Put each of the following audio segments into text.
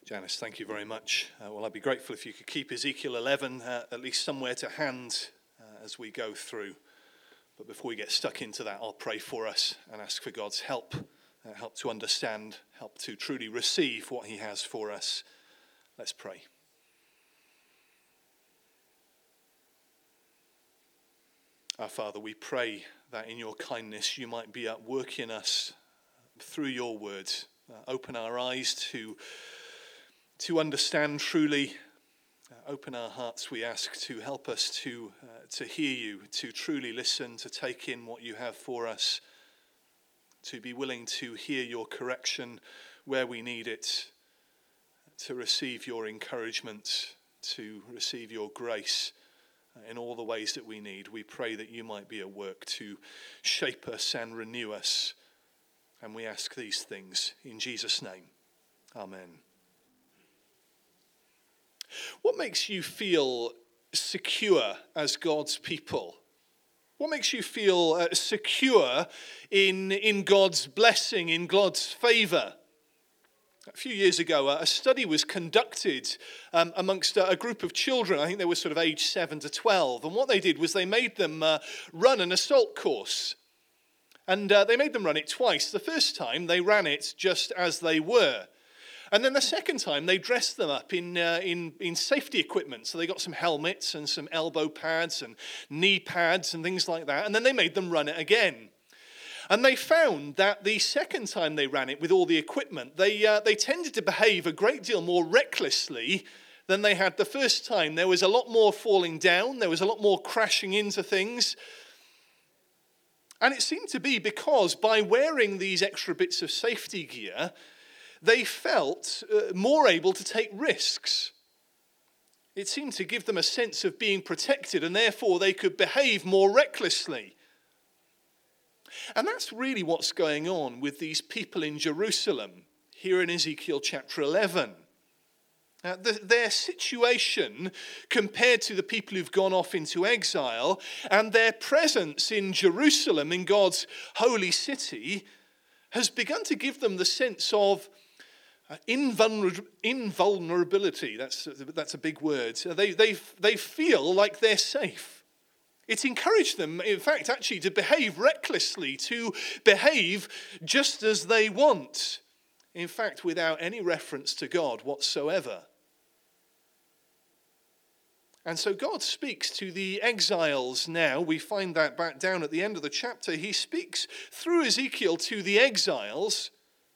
Janice, thank you very much. Well, I'd be grateful if you could keep Ezekiel 11 at least somewhere to hand as we go through. But before we get stuck into that, I'll pray for us and ask for God's help, help to understand, help to truly receive what he has for us. Let's pray. Our Father, we pray that in your kindness you might be at work in us through your words. Open our eyes to understand truly. Open our hearts, we ask, to help us to hear you, to truly listen, to take in what you have for us, to be willing to hear your correction where we need it, to receive your encouragement, to receive your grace in all the ways that we need. We pray that you might be at work to shape us and renew us. And we ask these things in Jesus' name. Amen. What makes you feel secure as God's people? What makes you feel secure in God's blessing, in God's favor? A few years ago, a study was conducted amongst a group of children. I think they were sort of age 7 to 12. And what they did was they made them run an assault course. And they made them run it twice. The first time, they ran it just as they were. And then the second time, they dressed them up in safety equipment. So they got some helmets and some elbow pads and knee pads and things like that. And then they made them run it again. And they found that the second time they ran it with all the equipment, they tended to behave a great deal more recklessly than they had the first time. There was a lot more falling down. There was a lot more crashing into things. And it seemed to be because by wearing these extra bits of safety gear, they felt more able to take risks. It seemed to give them a sense of being protected, and therefore they could behave more recklessly. And that's really what's going on with these people in Jerusalem here in Ezekiel chapter 11. Their situation compared to the people who've gone off into exile and their presence in Jerusalem, in God's holy city, has begun to give them the sense of invulnerability. That's a big word. They feel like they're safe. It's encouraged them, in fact, actually to behave recklessly, to behave just as they want. In fact, without any reference to God whatsoever. And so God speaks to the exiles now. We find that back down at the end of the chapter. He speaks through Ezekiel to the exiles.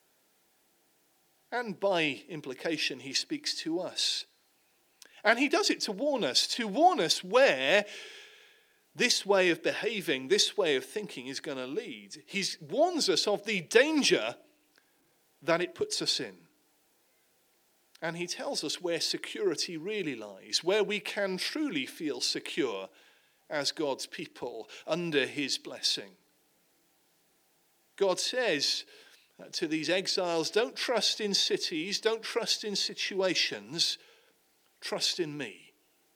And by implication, he speaks to us. And he does it to warn us where this way of behaving, this way of thinking is going to lead. He warns us of the danger that it puts us in. And he tells us where security really lies, where we can truly feel secure as God's people under his blessing. God says to these exiles, don't trust in cities, don't trust in situations, trust in me.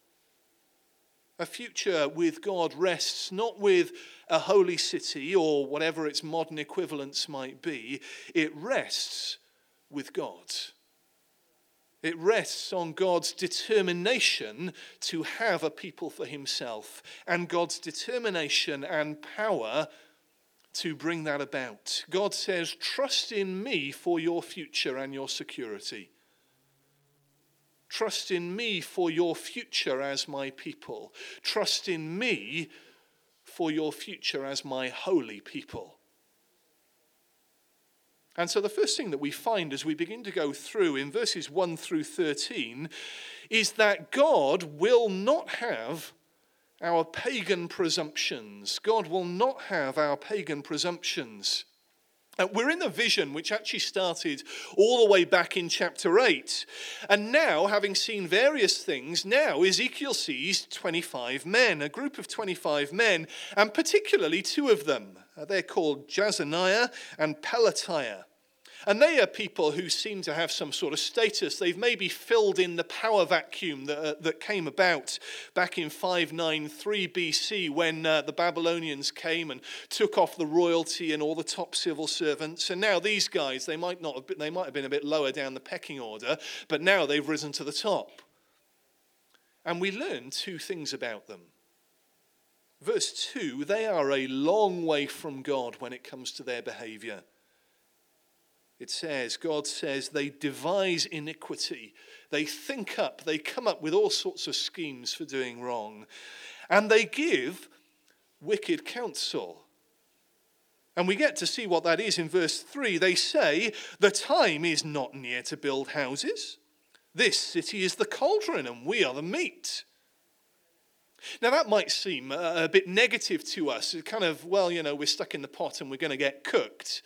A future with God rests not with a holy city or whatever its modern equivalents might be. It rests with God. It rests on God's determination to have a people for himself and God's determination and power to bring that about. God says, trust in me for your future and your security. Trust in me for your future as my people. Trust in me for your future as my holy people. And so the first thing that we find as we begin to go through in verses 1 through 13 is that God will not have our pagan presumptions. God will not have our pagan presumptions. We're in the vision which actually started all the way back in chapter 8. And now, having seen various things, now Ezekiel sees 25 men, a group of 25 men, and particularly two of them. They're called Jazaniah and Pelatiah. And they are people who seem to have some sort of status. They've maybe filled in the power vacuum that came about back in 593 BC when the Babylonians came and took off the royalty and all the top civil servants. And now these guys, they might have been a bit lower down the pecking order, but now they've risen to the top. And we learn two things about them. Verse 2, they are a long way from God when it comes to their behavior. It says, God says, they devise iniquity. They think up, they come up with all sorts of schemes for doing wrong. And they give wicked counsel. And we get to see what that is in verse 3. They say, the time is not near to build houses. This city is the cauldron and we are the meat. Now that might seem a bit negative to us. It's kind of, well, we're stuck in the pot and we're going to get cooked.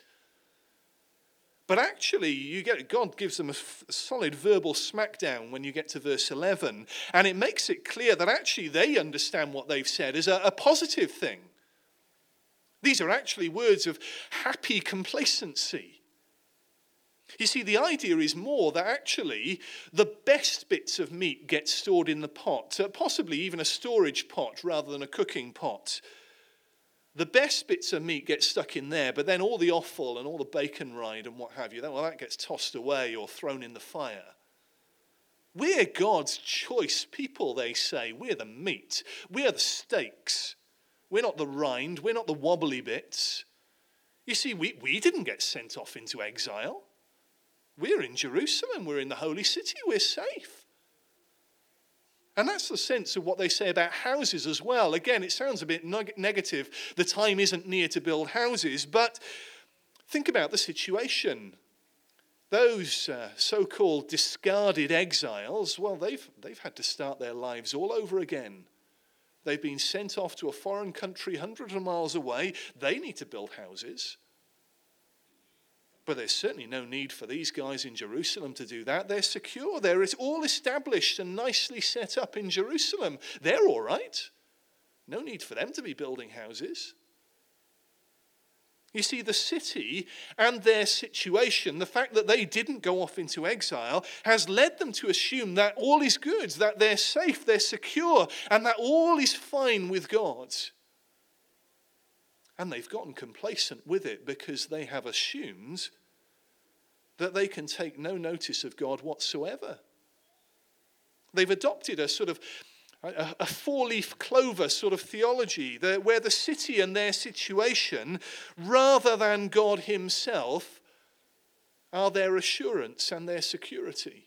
But actually, God gives them a solid verbal smackdown when you get to verse 11. And it makes it clear that actually they understand what they've said as a positive thing. These are actually words of happy complacency. You see, the idea is more that actually the best bits of meat get stored in the pot, possibly even a storage pot rather than a cooking pot. The best bits of meat get stuck in there, but then all the offal and all the bacon rind and what have you, that gets tossed away or thrown in the fire. We're God's choice people, they say. We're the meat. We're the steaks. We're not the rind. We're not the wobbly bits. You see, we didn't get sent off into exile. We're in Jerusalem. We're in the holy city. We're safe. And that's the sense of what they say about houses as well. Again, it sounds a bit negative. The time isn't near to build houses. But think about the situation. Those so-called discarded exiles, well, they've had to start their lives all over again. They've been sent off to a foreign country hundreds of miles away. They need to build houses. But there's certainly no need for these guys in Jerusalem to do that. They're secure. They're all established and nicely set up in Jerusalem. They're all right. No need for them to be building houses. You see, the city and their situation, the fact that they didn't go off into exile, has led them to assume that all is good, that they're safe, they're secure, and that all is fine with God. And they've gotten complacent with it because they have assumed that they can take no notice of God whatsoever. They've adopted a sort of a four-leaf clover sort of theology, where the city and their situation, rather than God himself, are their assurance and their security.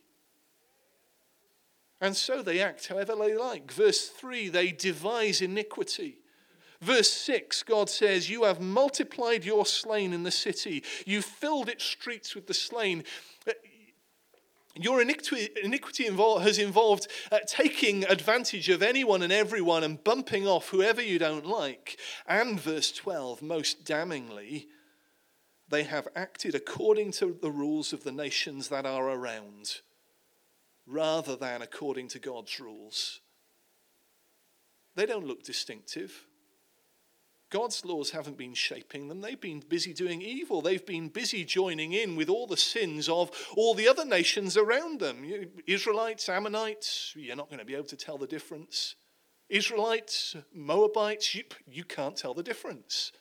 And so they act however they like. Verse 3, they devise iniquity. Verse 6, God says, you have multiplied your slain in the city. You filled its streets with the slain. Your iniquity has involved taking advantage of anyone and everyone and bumping off whoever you don't like. And verse 12, most damningly, they have acted according to the rules of the nations that are around, rather than according to God's rules. They don't look distinctive. God's laws haven't been shaping them. They've been busy doing evil. They've been busy joining in with all the sins of all the other nations around them. Israelites, Ammonites, you're not going to be able to tell the difference. Israelites, Moabites, you can't tell the difference.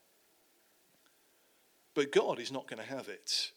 But God is not going to have it.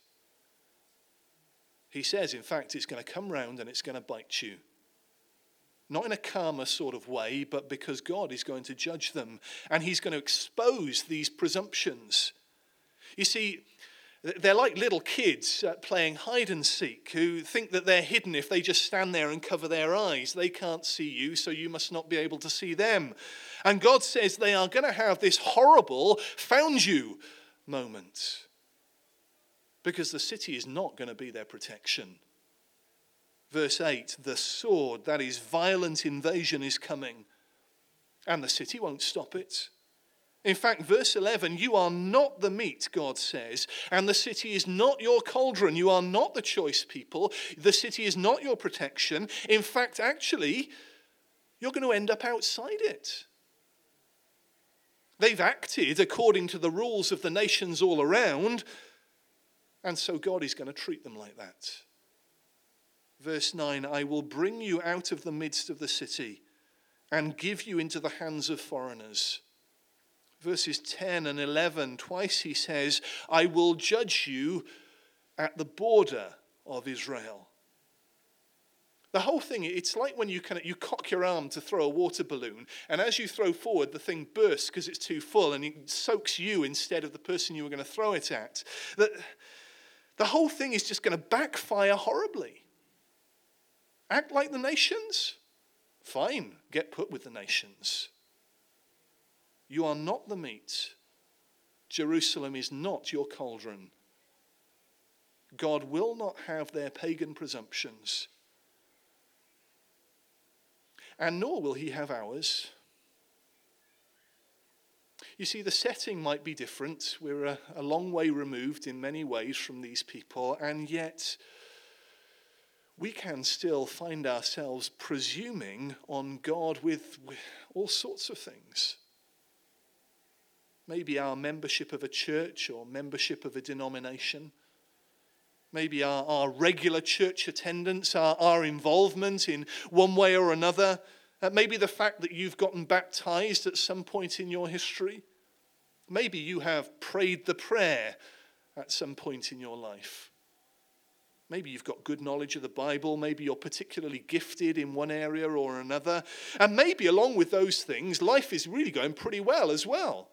He says, in fact, it's going to come round and it's going to bite you. Not in a karma sort of way, but because God is going to judge them. And he's going to expose these presumptions. You see, they're like little kids playing hide and seek who think that they're hidden if they just stand there and cover their eyes. They can't see you, so you must not be able to see them. And God says they are going to have this horrible found you moment. Because the city is not going to be their protection. Verse 8, the sword, that is violent invasion, is coming. And the city won't stop it. In fact, verse 11, you are not the meat, God says, and the city is not your cauldron. You are not the choice people. The city is not your protection. In fact, actually, you're going to end up outside it. They've acted according to the rules of the nations all around, And so God is going to treat them like that. Verse 9, I will bring you out of the midst of the city and give you into the hands of foreigners. Verses 10 and 11, twice he says, I will judge you at the border of Israel. The whole thing, it's like when you cock your arm to throw a water balloon, and as you throw forward, the thing bursts because it's too full, and it soaks you instead of the person you were going to throw it at. The whole thing is just going to backfire horribly. Act like the nations? Fine, get put with the nations. You are not the meat. Jerusalem is not your cauldron. God will not have their pagan presumptions. And nor will he have ours. You see, the setting might be different. We're a long way removed in many ways from these people, and yet we can still find ourselves presuming on God with all sorts of things. Maybe our membership of a church or membership of a denomination. Maybe our regular church attendance, our involvement in one way or another. Maybe the fact that you've gotten baptized at some point in your history. Maybe you have prayed the prayer at some point in your life. Maybe you've got good knowledge of the Bible. Maybe you're particularly gifted in one area or another. And maybe along with those things, life is really going pretty well as well.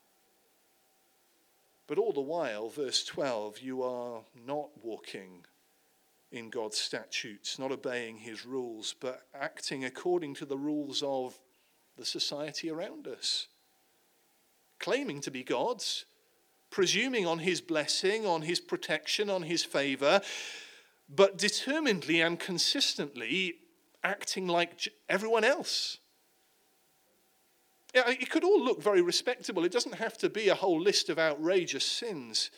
But all the while, verse 12, you are not walking in God's statutes, not obeying his rules, but acting according to the rules of the society around us. Claiming to be God's, presuming on his blessing, on his protection, on his favor, but determinedly and consistently acting like everyone else. It could all look very respectable. It doesn't have to be a whole list of outrageous sins.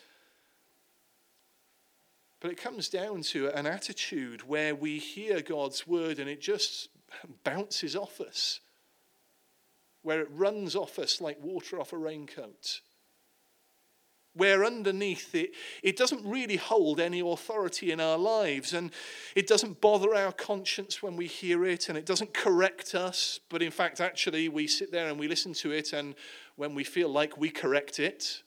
But it comes down to an attitude where we hear God's word and it just bounces off us. Where it runs off us like water off a raincoat. Where underneath it doesn't really hold any authority in our lives, and it doesn't bother our conscience when we hear it, and it doesn't correct us, but in fact actually we sit there and we listen to it, and when we feel like we correct it,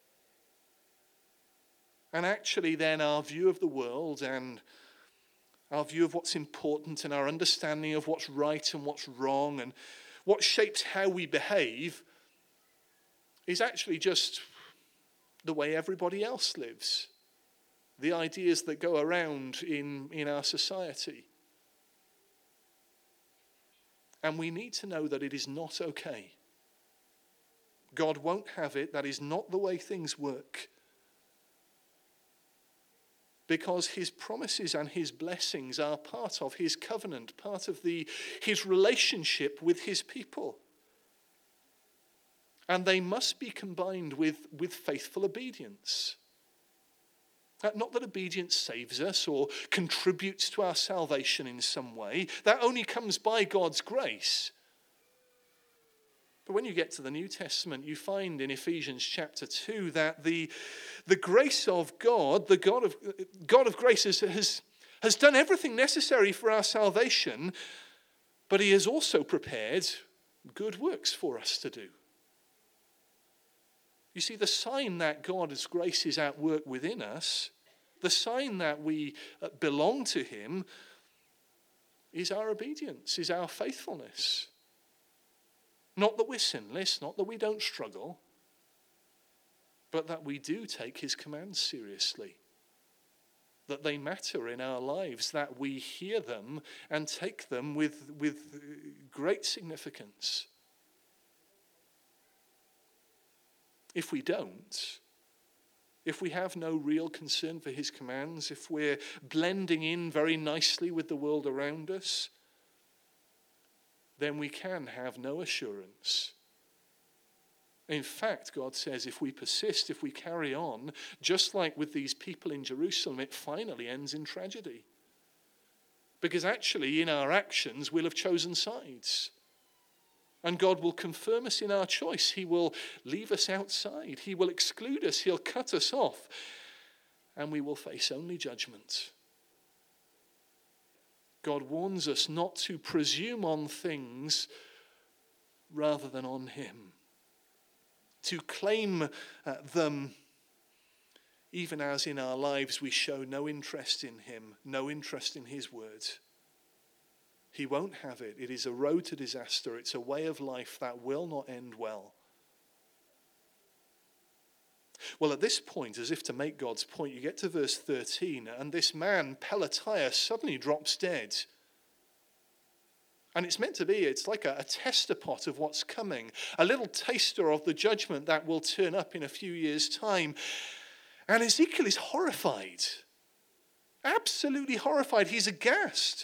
and actually then our view of the world and our view of what's important and our understanding of what's right and what's wrong and what shapes how we behave is actually just the way everybody else lives, the ideas that go around in our society. And we need to know that it is not okay. God won't have it. That is not the way things work. Because his promises and his blessings are part of his covenant, part of his relationship with his people. And they must be combined with faithful obedience. Not that obedience saves us or contributes to our salvation in some way. That only comes by God's grace. But when you get to the New Testament, you find in Ephesians chapter 2 that the grace of God, the God of grace has done everything necessary for our salvation, but he has also prepared good works for us to do. You see, the sign that God's grace is at work within us, the sign that we belong to him, is our obedience, is our faithfulness. Not that we're sinless, not that we don't struggle, but that we do take his commands seriously. That they matter in our lives, that we hear them and take them with great significance. If we don't, if we have no real concern for his commands, if we're blending in very nicely with the world around us, then we can have no assurance. In fact, God says if we persist, if we carry on, just like with these people in Jerusalem, it finally ends in tragedy. Because actually in our actions we'll have chosen sides. And God will confirm us in our choice. He will leave us outside. He will exclude us. He'll cut us off. and we will face only judgment. God warns us not to presume on things rather than on him, to claim them even as in our lives we show no interest in him, no interest in his word. He won't have it. It is a road to disaster. It's a way of life that will not end well. Well, at this point, as if to make God's point, you get to verse 13, and this man, Pelatiah, suddenly drops dead. And it's meant to be, it's like a tester pot of what's coming, a little taster of the judgment that will turn up in a few years' time. And Ezekiel is horrified, absolutely horrified. He's aghast.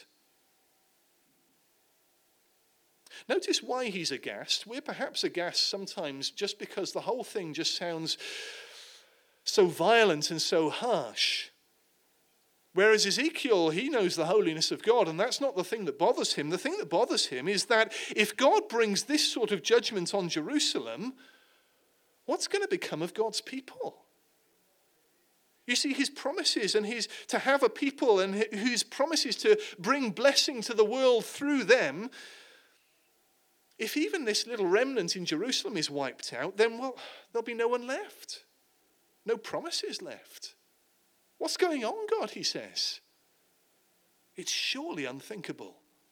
Notice why he's aghast. We're perhaps aghast sometimes just because the whole thing just sounds so violent and so harsh. Whereas Ezekiel, he knows the holiness of God, and that's not the thing that bothers him. The thing that bothers him is that if God brings this sort of judgment on Jerusalem, what's going to become of God's people? You see, his promises and his to have a people and whose promises to bring blessing to the world through them, if even this little remnant in Jerusalem is wiped out, then, well, there'll be no one left. No promises left. What's going on, God, he says? It's surely unthinkable.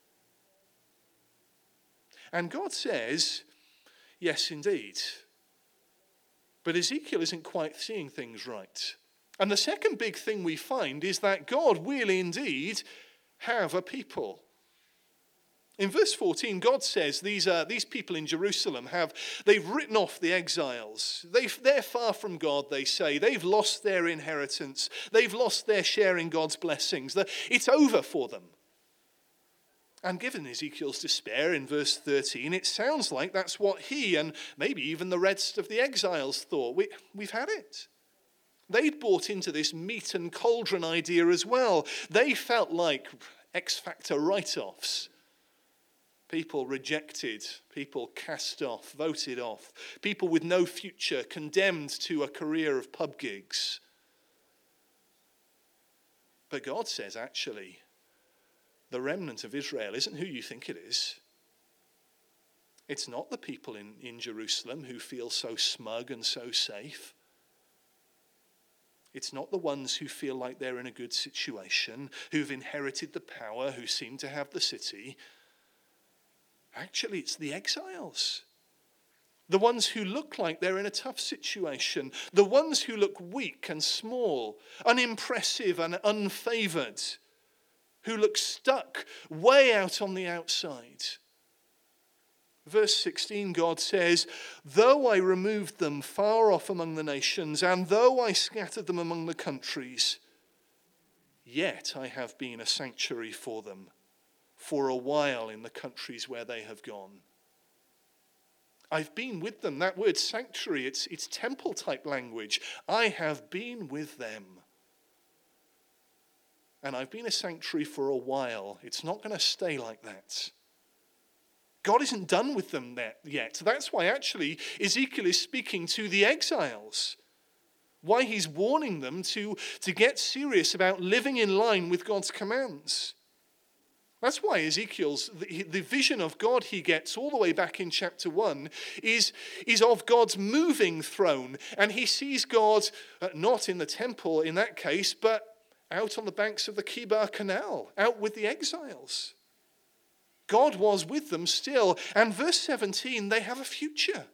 And God says, yes, indeed. But Ezekiel isn't quite seeing things right. And the second big thing we find is that God will indeed have a people. In verse 14, God says these people in Jerusalem they've written off the exiles. They're far from God, they say. They've lost their inheritance. They've lost their share in God's blessings. It's over for them. And given Ezekiel's despair in verse 13, it sounds like that's what he and maybe even the rest of the exiles thought. We've had it. They'd bought into this meat and cauldron idea as well. They felt like X Factor write-offs. People rejected, people cast off, voted off, people with no future, condemned to a career of pub gigs. But God says, actually, the remnant of Israel isn't who you think it is. It's not the people in Jerusalem who feel so smug and so safe. It's not the ones who feel like they're in a good situation, who've inherited the power, who seem to have the city. Actually, it's the exiles. The ones who look like they're in a tough situation. The ones who look weak and small, unimpressive and unfavored. Who look stuck way out on the outside. Verse 16, God says, though I removed them far off among the nations, and though I scattered them among the countries, yet I have been a sanctuary for them. For a while in the countries where they have gone. I've been with them. That word sanctuary, it's temple type language. I have been with them. And I've been a sanctuary for a while. It's not going to stay like that. God isn't done with them yet. That's why actually Ezekiel is speaking to the exiles. Why he's warning them to get serious about living in line with God's commands. That's why Ezekiel's, the vision of God he gets all the way back in chapter 1 is of God's moving throne. And he sees God not in the temple in that case, but out on the banks of the Kibar Canal, out with the exiles. God was with them still. And verse 17, they have a future.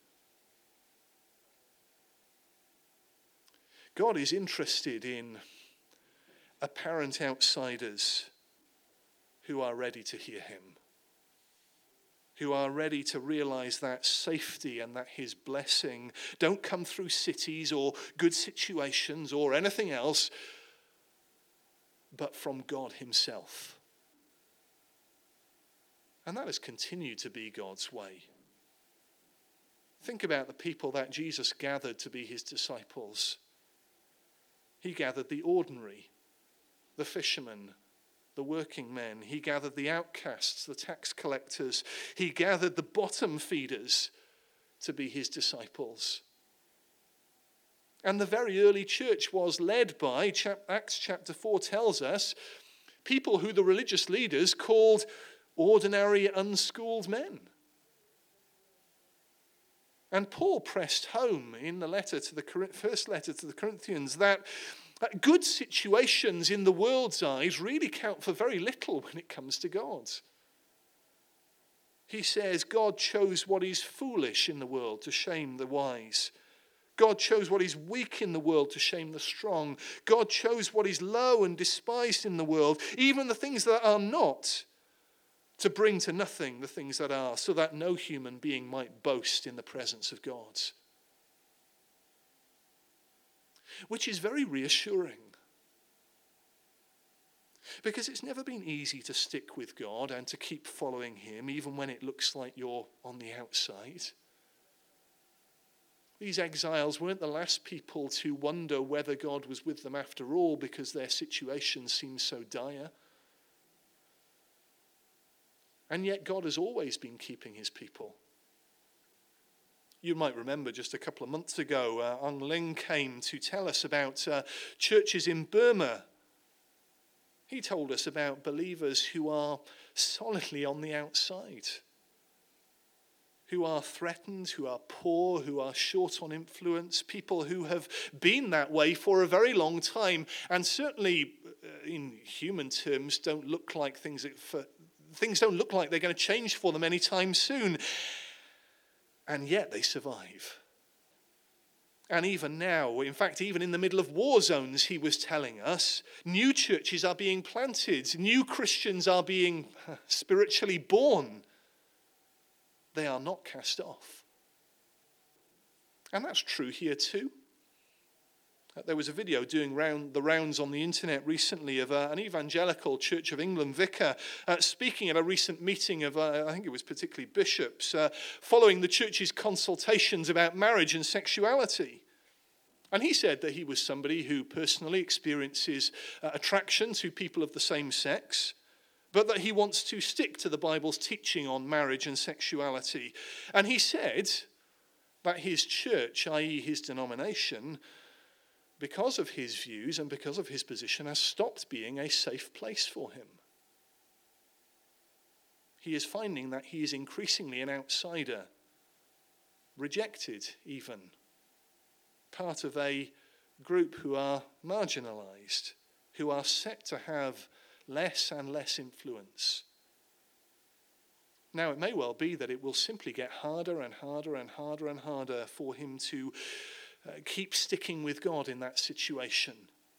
God is interested in apparent outsiders who are ready to hear him, who are ready to realize that safety and that his blessing don't come through cities or good situations or anything else, but from God himself. And that has continued to be God's way. Think about the people that Jesus gathered to be his disciples. He gathered the ordinary, the fishermen, the working men. He gathered the outcasts, the tax collectors. He gathered the bottom feeders to be his disciples. And the very early church was led by, Acts chapter 4 tells us, people who the religious leaders called ordinary, unschooled men. And Paul pressed home in the first letter to the Corinthians that good situations in the world's eyes really count for very little when it comes to God. He says God chose what is foolish in the world to shame the wise. God chose what is weak in the world to shame the strong. God chose what is low and despised in the world, even the things that are not, to bring to nothing the things that are, so that no human being might boast in the presence of God. Which is very reassuring. Because it's never been easy to stick with God and to keep following him, even when it looks like you're on the outside. These exiles weren't the last people to wonder whether God was with them after all, because their situation seemed so dire. And yet God has always been keeping his people. You might remember just a couple of months ago, Ong Ling came to tell us about churches in Burma. He told us about believers who are solidly on the outside, who are threatened, who are poor, who are short on influence, people who have been that way for a very long time, and certainly in human terms don't look like things don't look like they're going to change for them anytime soon. And yet they survive. And even now, in fact, even in the middle of war zones, he was telling us, new churches are being planted, new Christians are being spiritually born. They are not cast off. And that's true here too. There was a video doing the rounds on the internet recently of an evangelical Church of England vicar speaking at a recent meeting of, I think it was particularly bishops, following the church's consultations about marriage and sexuality. And he said that he was somebody who personally experiences attraction to people of the same sex, but that he wants to stick to the Bible's teaching on marriage and sexuality. And he said that his church, i.e. his denomination, because of his views and because of his position, has stopped being a safe place for him. He is finding that he is increasingly an outsider, rejected even, part of a group who are marginalized, who are set to have less and less influence. Now, it may well be that it will simply get harder and harder and harder and harder for him to keep sticking with God in that situation.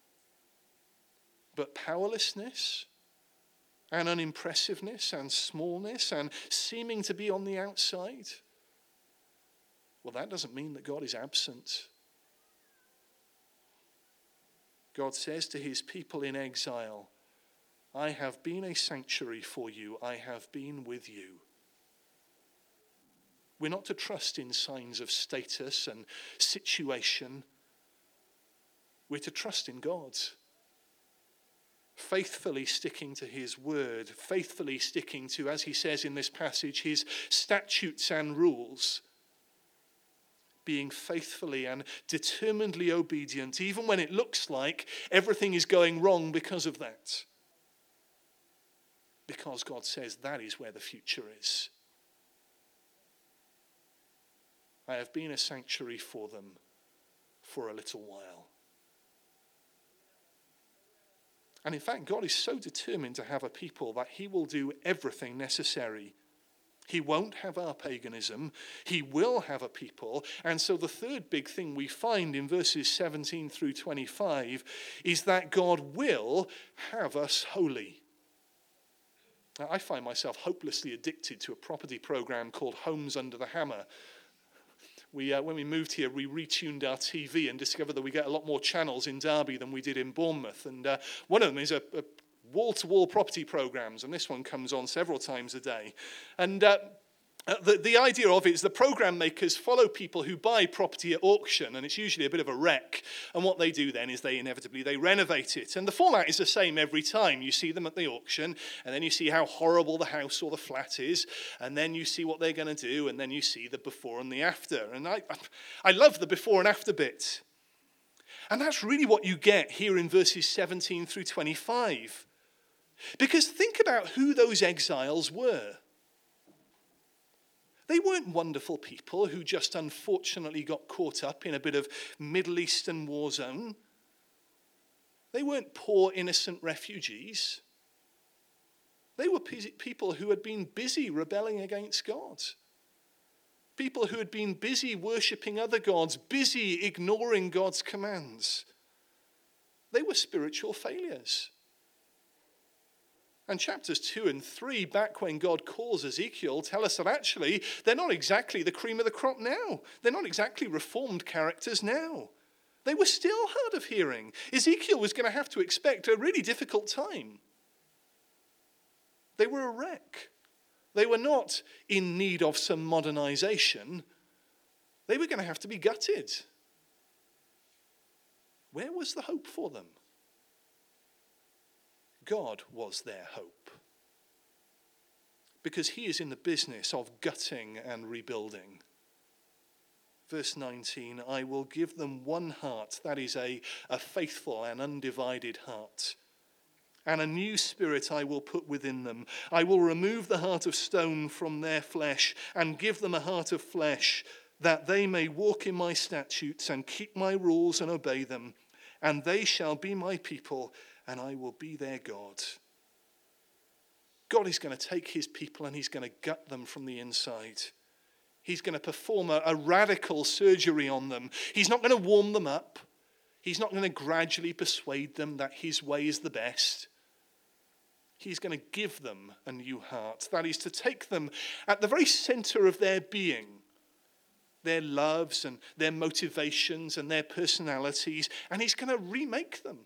But powerlessness and unimpressiveness and smallness and seeming to be on the outside, well, that doesn't mean that God is absent. God says to his people in exile, I have been a sanctuary for you. I have been with you. We're not to trust in signs of status and situation. We're to trust in God. Faithfully sticking to his word. Faithfully sticking to, as he says in this passage, his statutes and rules. Being faithfully and determinedly obedient, even when it looks like everything is going wrong because of that. Because God says that is where the future is. I have been a sanctuary for them for a little while. And in fact, God is so determined to have a people that he will do everything necessary. He won't have our paganism. He will have a people. And so the third big thing we find in verses 17 through 25 is that God will have us holy. Now, I find myself hopelessly addicted to a property program called Homes Under the Hammer. When we moved here, we retuned our TV and discovered that we get a lot more channels in Derby than we did in Bournemouth. And one of them is a wall-to-wall property programs, and this one comes on several times a day. And the idea of it is the program makers follow people who buy property at auction, and it's usually a bit of a wreck. And what they do then is they renovate it. And the format is the same every time. You see them at the auction, and then you see how horrible the house or the flat is, and then you see what they're going to do, and then you see the before and the after. And I love the before and after bit. And that's really what you get here in verses 17 through 25. Because think about who those exiles were. They weren't wonderful people who just unfortunately got caught up in a bit of Middle Eastern war zone. They weren't poor, innocent refugees. They were people who had been busy rebelling against God. People who had been busy worshipping other gods, busy ignoring God's commands. They were spiritual failures. And chapters 2 and 3, back when God calls Ezekiel, tell us that actually they're not exactly the cream of the crop now. They're not exactly reformed characters now. They were still hard of hearing. Ezekiel was going to have to expect a really difficult time. They were a wreck. They were not in need of some modernization. They were going to have to be gutted. Where was the hope for them? God was their hope. Because he is in the business of gutting and rebuilding. Verse 19, I will give them one heart, that is a faithful and undivided heart. And a new spirit I will put within them. I will remove the heart of stone from their flesh and give them a heart of flesh, that they may walk in my statutes and keep my rules and obey them. And they shall be my people, and I will be their God. God is going to take his people and he's going to gut them from the inside. He's going to perform a radical surgery on them. He's not going to warm them up. He's not going to gradually persuade them that his way is the best. He's going to give them a new heart. That is to take them at the very center of their being, their loves and their motivations and their personalities, and he's going to remake them.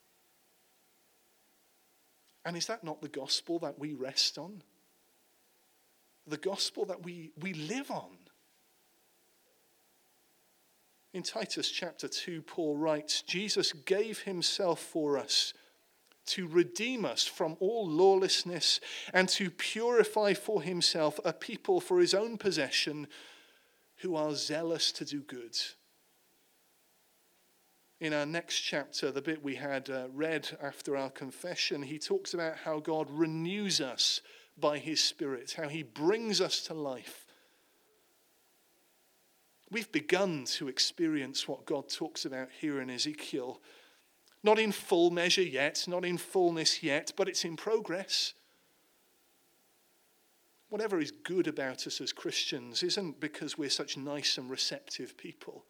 And is that not the gospel that we rest on? The gospel that we live on? In Titus chapter 2, Paul writes, Jesus gave himself for us to redeem us from all lawlessness and to purify for himself a people for his own possession who are zealous to do good. In our next chapter, the bit we had read after our confession, he talks about how God renews us by his Spirit, how he brings us to life. We've begun to experience what God talks about here in Ezekiel. Not in full measure yet, not in fullness yet, but it's in progress. Whatever is good about us as Christians isn't because we're such nice and receptive people.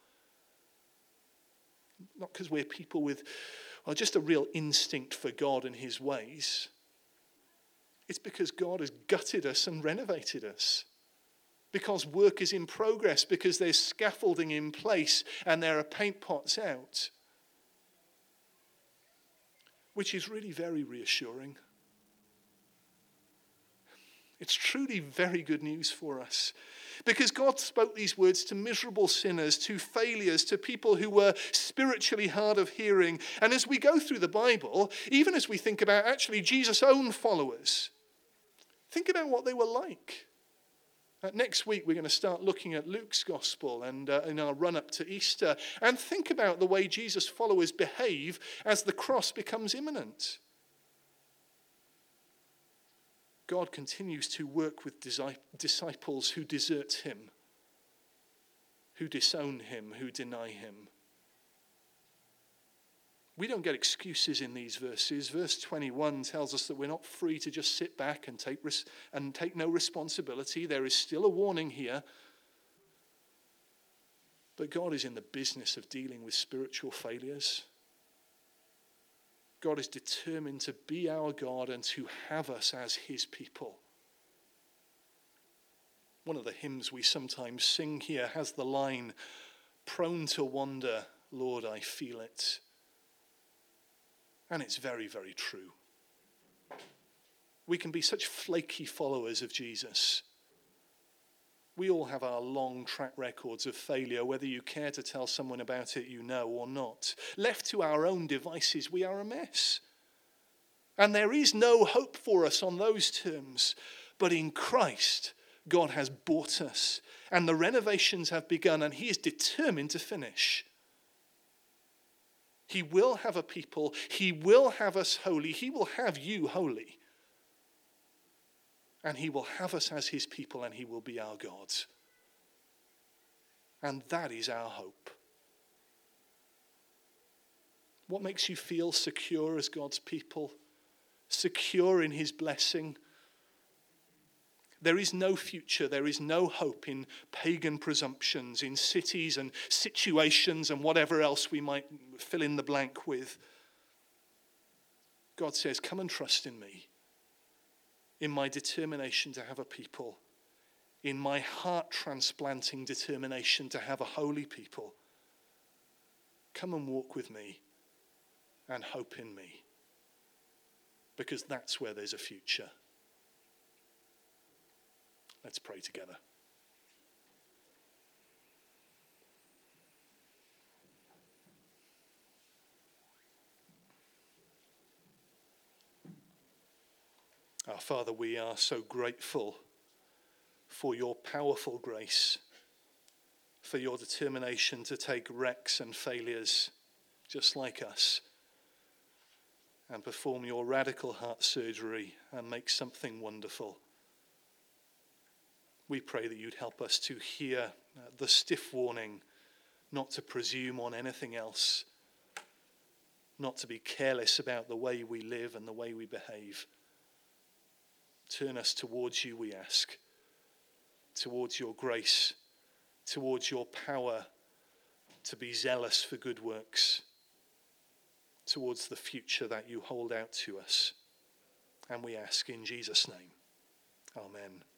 Not because we're people with, well, just a real instinct for God and his ways. It's because God has gutted us and renovated us. Because work is in progress, because there's scaffolding in place and there are paint pots out. Which is really very reassuring. It's truly very good news for us. Because God spoke these words to miserable sinners, to failures, to people who were spiritually hard of hearing. And as we go through the Bible, even as we think about actually Jesus' own followers, think about what they were like. Next week, we're going to start looking at Luke's gospel and in our run-up to Easter, and think about the way Jesus' followers behave as the cross becomes imminent. God continues to work with disciples who desert him, who disown him, who deny him. We don't get excuses in these verses. Verse 21 tells us that we're not free to just sit back and take no responsibility. There is still a warning here. But God is in the business of dealing with spiritual failures. God is determined to be our God and to have us as his people. One of the hymns we sometimes sing here has the line, "Prone to wander, Lord, I feel it." And it's very, very true. We can be such flaky followers of Jesus. We all have our long track records of failure, whether you care to tell someone about it, you know, or not. Left to our own devices, we are a mess. And there is no hope for us on those terms. But in Christ, God has bought us, and the renovations have begun, and he is determined to finish. He will have a people. He will have us holy. He will have you holy. And he will have us as his people, and he will be our God. And that is our hope. What makes you feel secure as God's people? Secure in his blessing? There is no future, there is no hope in pagan presumptions, in cities and situations and whatever else we might fill in the blank with. God says, come and trust in me, in my determination to have a people, in my heart-transplanting determination to have a holy people. Come and walk with me and hope in me, because that's where there's a future. Let's pray together. Our Father, we are so grateful for your powerful grace, for your determination to take wrecks and failures just like us and perform your radical heart surgery and make something wonderful. We pray that you'd help us to hear the stiff warning not to presume on anything else, not to be careless about the way we live and the way we behave. Turn us towards you, we ask, towards your grace, towards your power to be zealous for good works, towards the future that you hold out to us. And we ask in Jesus' name. Amen.